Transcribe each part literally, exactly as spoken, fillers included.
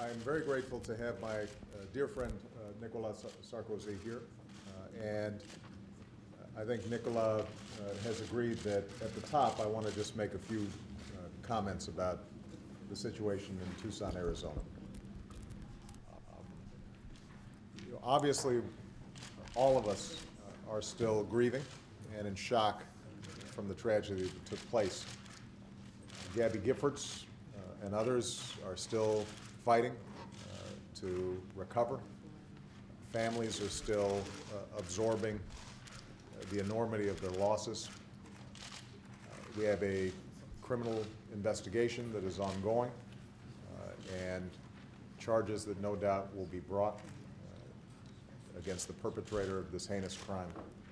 I'm very grateful to have my uh, dear friend uh, Nicolas Sarkozy here, uh, and I think Nicolas uh, has agreed that at the top I want to just make a few uh, comments about the situation in Tucson, Arizona. Um, you know, obviously, all of us uh, are still grieving and in shock from the tragedy that took place. Gabby Giffords uh, and others are still fighting uh, to recover. Families are still uh, absorbing uh, the enormity of their losses. Uh, we have a criminal investigation that is ongoing uh, and charges that no doubt will be brought uh, against the perpetrator of this heinous crime.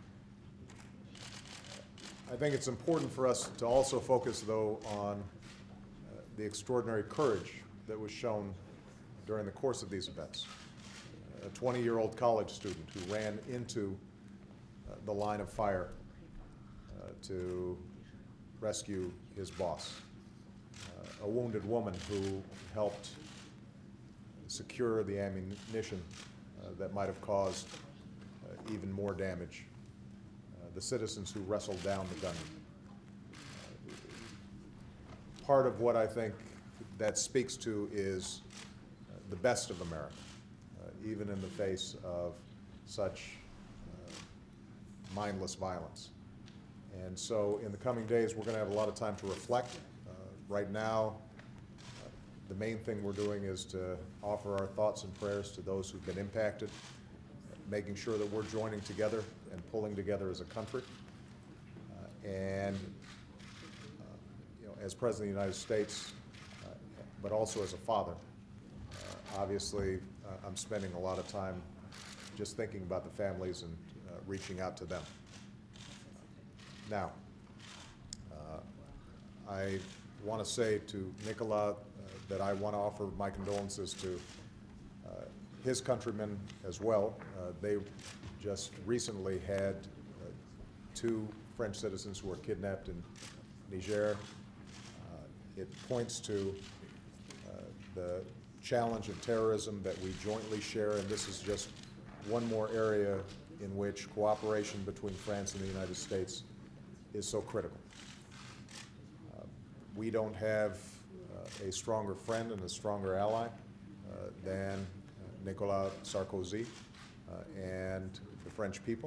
I think it's important for us to also focus, though, on uh, the extraordinary courage that was shown during the course of these events. A twenty-year-old college student who ran into uh, the line of fire uh, to rescue his boss. Uh, a wounded woman who helped secure the ammunition uh, that might have caused uh, even more damage. The citizens who wrestled down the gunman. Part of what I think that speaks to is uh, the best of America, uh, even in the face of such uh, mindless violence. And so in the coming days, we're going to have a lot of time to reflect. Uh, right now, uh, the main thing we're doing is to offer our thoughts and prayers to those who've been impacted, making sure that we're joining together and pulling together as a country. Uh, and uh, you know, as President of the United States, uh, but also as a father, uh, obviously uh, I'm spending a lot of time just thinking about the families and uh, reaching out to them. Now, uh, I want to say to Nicolas uh, that I want to offer my condolences to uh, his countrymen as well. Uh, they just recently had uh, two French citizens who were kidnapped in Niger. Uh, it points to uh, the challenge of terrorism that we jointly share, and this is just one more area in which cooperation between France and the United States is so critical. Uh, we don't have uh, a stronger friend and a stronger ally uh, than Nicolas Sarkozy uh, and the French people.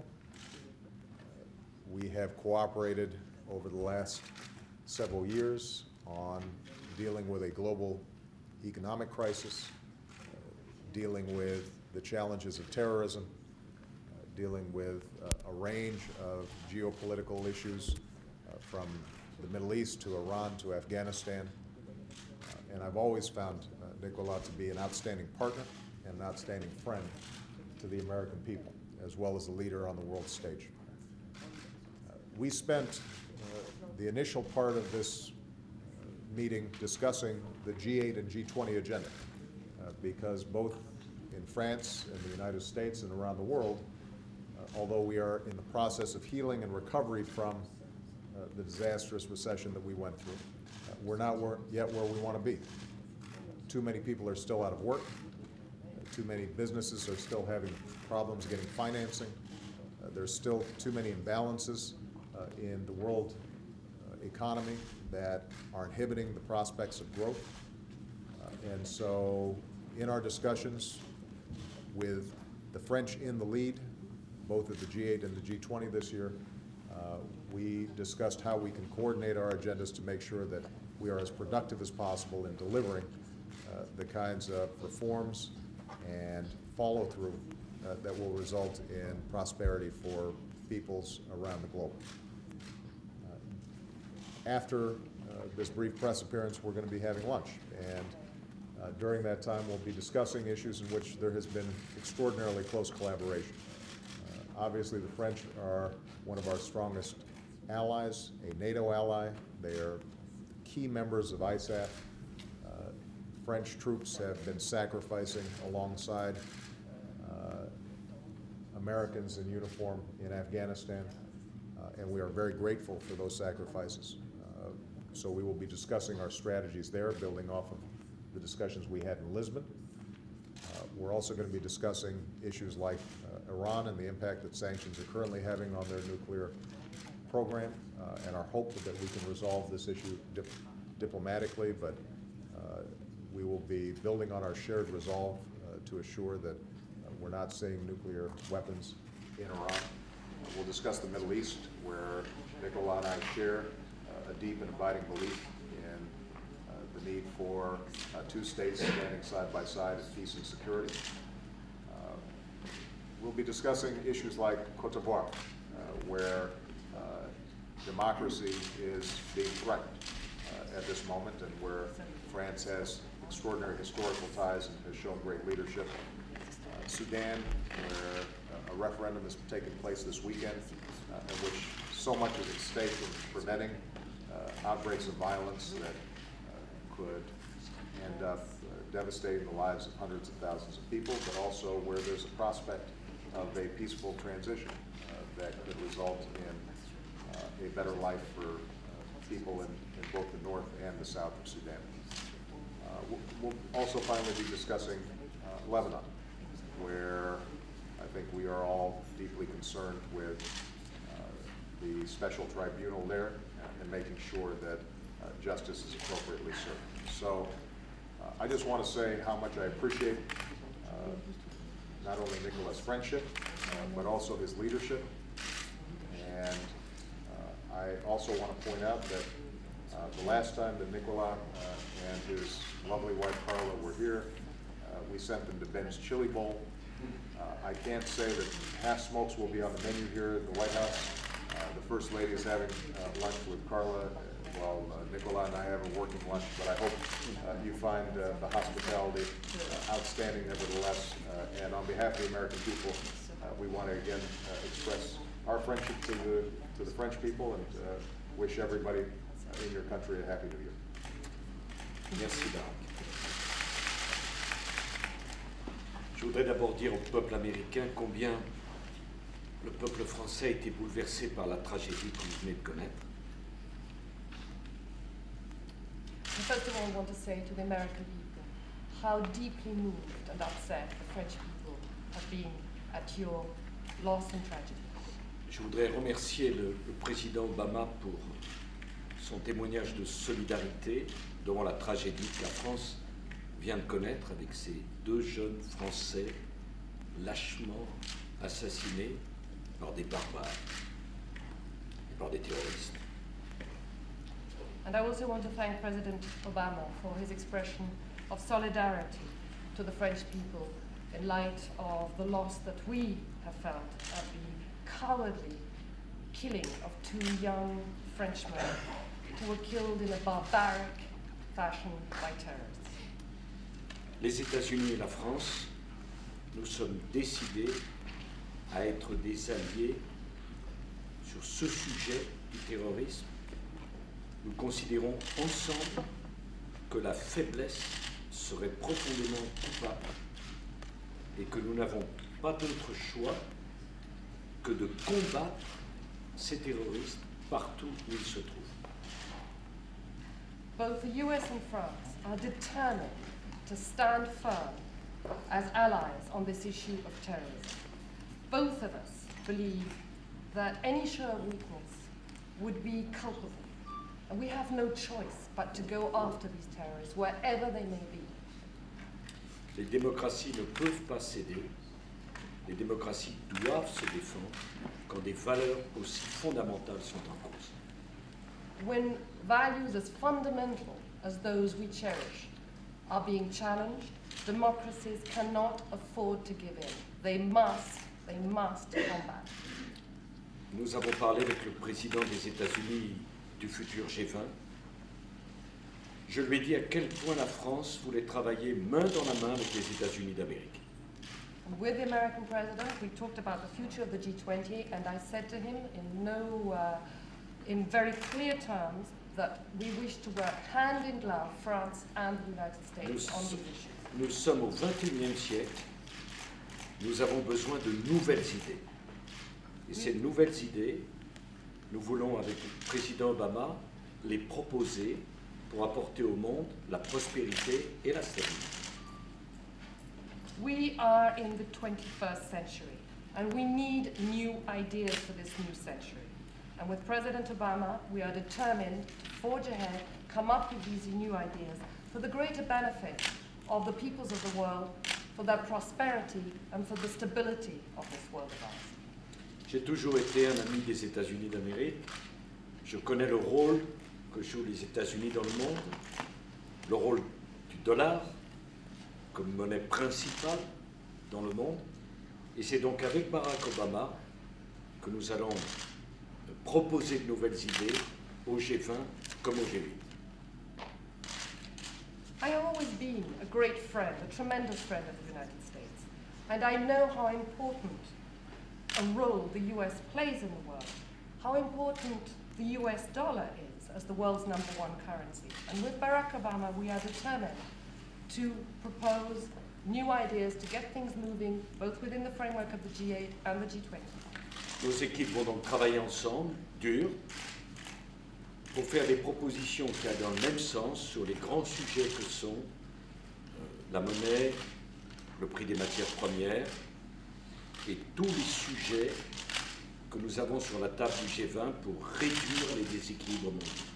Uh, we have cooperated over the last several years on dealing with a global economic crisis, uh, dealing with the challenges of terrorism, uh, dealing with uh, a range of geopolitical issues uh, from the Middle East to Iran to Afghanistan. Uh, and I've always found uh, Nicolas to be an outstanding partner and an outstanding friend to the American people, as well as a leader on the world stage. Uh, we spent uh, the initial part of this uh, meeting discussing the G eight and G twenty agenda, uh, because both in France and the United States and around the world, uh, although we are in the process of healing and recovery from uh, the disastrous recession that we went through, uh, we're not where, yet where we want to be. Too many people are still out of work. Too many businesses are still having problems getting financing. Uh, there's still too many imbalances uh, in the world uh, economy that are inhibiting the prospects of growth. Uh, and so in our discussions with the French in the lead, both at the G eight and the G twenty this year, uh, we discussed how we can coordinate our agendas to make sure that we are as productive as possible in delivering uh, the kinds of reforms and follow-through uh, that will result in prosperity for peoples around the globe. Uh, after uh, this brief press appearance, we're going to be having lunch, and uh, during that time we'll be discussing issues in which there has been extraordinarily close collaboration. Uh, obviously, the French are one of our strongest allies, a NATO ally. They are key members of I S A F. French troops have been sacrificing alongside uh, Americans in uniform in Afghanistan, uh, and we are very grateful for those sacrifices. Uh, so we will be discussing our strategies there, building off of the discussions we had in Lisbon. we're also going to be discussing issues like uh, Iran and the impact that sanctions are currently having on their nuclear program, uh, and our hope that we can resolve this issue dip diplomatically, but uh, we will be building on our shared resolve uh, to assure that uh, we're not seeing nuclear weapons in Iran. Uh, we'll discuss the Middle East, where Nicola and I share uh, a deep and abiding belief in uh, the need for uh, two states standing side by side in peace and security. Uh, we'll be discussing issues like Côte d'Ivoire, uh, where uh, democracy is being threatened uh, at this moment, and where France has extraordinary historical ties and has shown great leadership. Uh, Sudan, where uh, a referendum is taking place this weekend, uh, in which so much is at stake in preventing uh, outbreaks of violence that uh, could end up uh, devastating the lives of hundreds of thousands of people, but also where there's a prospect of a peaceful transition uh, that could result in uh, a better life for uh, people in, in both the north and the south of Sudan. Uh, we'll, we'll also finally be discussing uh, Lebanon, where I think we are all deeply concerned with uh, the special tribunal there and making sure that uh, justice is appropriately served. So uh, I just want to say how much I appreciate uh, not only Nicola's friendship, uh, but also his leadership. And uh, I also want to point out that uh, the last time that Nicola uh, and his lovely wife Carla were here, uh, we sent them to Ben's Chili Bowl. Uh, I can't say that half smokes will be on the menu here at the White House. Uh, the First Lady is having uh, lunch with Carla, uh, while uh, Nicola and I have a working lunch, but I hope uh, you find uh, the hospitality uh, outstanding nevertheless. Uh, and on behalf of the American people, uh, we want to again uh, express our friendship to the, to the French people and uh, wish everybody uh, in your country a happy New Year. Merci, Barack. Je voudrais d'abord dire au peuple américain combien le peuple français a été bouleversé par la tragédie que vous venez de connaître. First of all, I want to say to the American people how deeply moved and upset the French people have been at your loss and tragedy. Je voudrais remercier le, le président Obama pour son témoignage de solidarité devant la tragédie que la France vient de connaître avec ces deux jeunes Français lâchement assassinés par des barbares et par des terroristes. And I also want to thank President Obama for his expression of solidarity to the French people in light of the loss that we have felt at the cowardly killing of two young Frenchmen who were killed in a barbaric fashion by terrorists. Les États-Unis et la France, nous sommes décidés à être des alliés sur ce sujet du terrorisme. Nous considérons ensemble que la faiblesse serait profondément coupable et que nous n'avons pas d'autre choix que de combattre ces terroristes partout où ils se trouvent. Both the U S and France are determined to stand firm as allies on this issue of terrorism. Both of us believe that any show of weakness would be culpable, and we have no choice but to go after these terrorists wherever they may be. Les démocraties ne peuvent pas céder. Les démocraties doivent se défendre quand des valeurs aussi fondamentales sont en cause. When values as fundamental as those we cherish are being challenged, democracies cannot afford to give in. They must, they must combat. Nous avons parlé avec le président des États-Unis du futur G vingt. Je lui ai dit à quel point la France voulait travailler main dans la main avec les États-Unis d'Amérique. With the American president, we talked about the future of the G twenty, and I said to him in no, uh, in very clear terms, that we wish to work hand in glove, France and the United States, Nous, on these issues. Nous sommes au vingt et unième siècle. Nous avons besoin de nouvelles idées. Et ces nouvelles idées, nous voulons, avec le président Obama, les proposer pour apporter au monde la prospérité et la stabilité. We are in the twenty-first century, and we need new ideas for this new century. And with President Obama, we are determined to forge ahead, come up with these new ideas for the greater benefit of the peoples of the world, for their prosperity, and for the stability of this world of ours. J'ai toujours été un ami des États-Unis d'Amérique. Je connais le rôle que jouent les États-Unis dans le monde, le rôle du dollar comme monnaie principale dans le monde. Et c'est donc avec Barack Obama que nous allons proposer de nouvelles idées au G vingt comme au G huit. I have always been a great friend, a tremendous friend of the United States, and I know how important a role the U S plays in the world, how important the U S dollar is as the world's number one currency. And with Barack Obama, we are determined to propose new ideas to get things moving, both within the framework of the G eight and the G twenty. Nos équipes vont donc travailler ensemble, dur, pour faire des propositions qui aillent dans le même sens sur les grands sujets que sont euh, la monnaie, le prix des matières premières et tous les sujets que nous avons sur la table du G vingt pour réduire les déséquilibres mondiaux.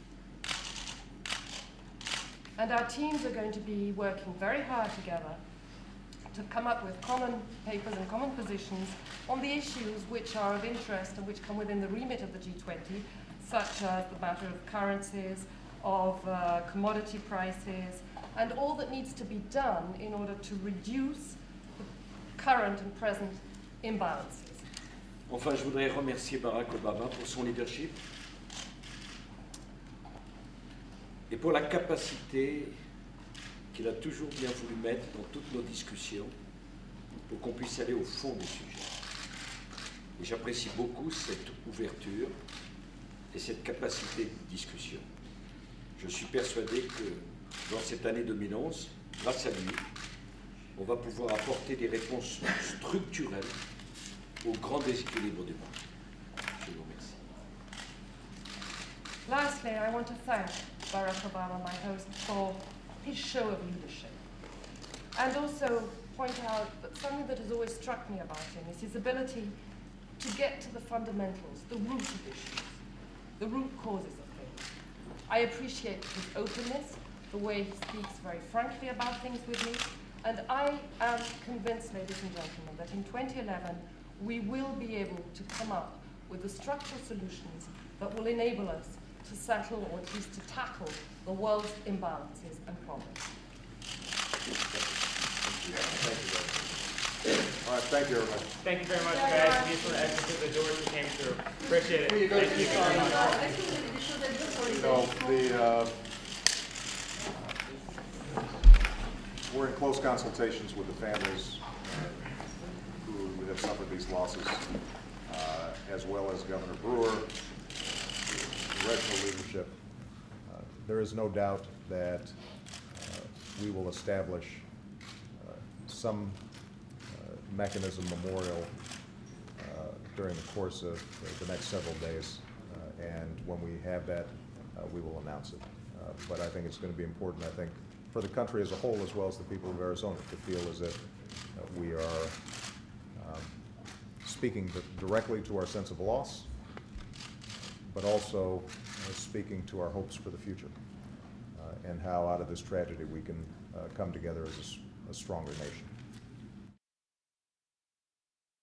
And our teams are going to be working very hard together to come up with common papers and common positions on the issues which are of interest and which come within the remit of the G twenty, such as the matter of currencies, of uh, commodity prices, and all that needs to be done in order to reduce the current and present imbalances. Enfin, je voudrais remercier Barack Obama pour son leadership et pour la capacité qu'il a toujours bien voulu mettre dans toutes nos discussions pour qu'on puisse aller au fond du sujet. Et j'apprécie beaucoup cette ouverture et cette capacité de discussion. Je suis persuadé que dans cette année deux mille onze, grâce à lui, on va pouvoir apporter des réponses structurelles aux grands déséquilibres du monde. Je vous remercie. Lastly, I want to thank Barack Obama, my host, for his show of leadership. And also point out that something that has always struck me about him is his ability to get to the fundamentals, the root of issues, the root causes of things. I appreciate his openness, the way he speaks very frankly about things with me, and I am convinced, ladies and gentlemen, that in twenty eleven we will be able to come up with the structural solutions that will enable us to settle, or at least to tackle, the world's imbalances and problems. All right, thank you, everybody. Thank you very much, guys. These were exits to the doors who came through. Appreciate it. Thank you very much. No, the, uh, we're in close consultations with the families uh, who have suffered these losses, uh, as well as Governor Brewer, congressional leadership. Uh, there is no doubt that uh, we will establish uh, some uh, mechanism memorial uh, during the course of the next several days, uh, and when we have that, uh, we will announce it. Uh, but I think it's going to be important, I think, for the country as a whole, as well as the people of Arizona, to feel as if uh, we are um, speaking directly to our sense of loss, but also uh, speaking to our hopes for the future, uh, and how out of this tragedy we can uh, come together as a, a stronger nation.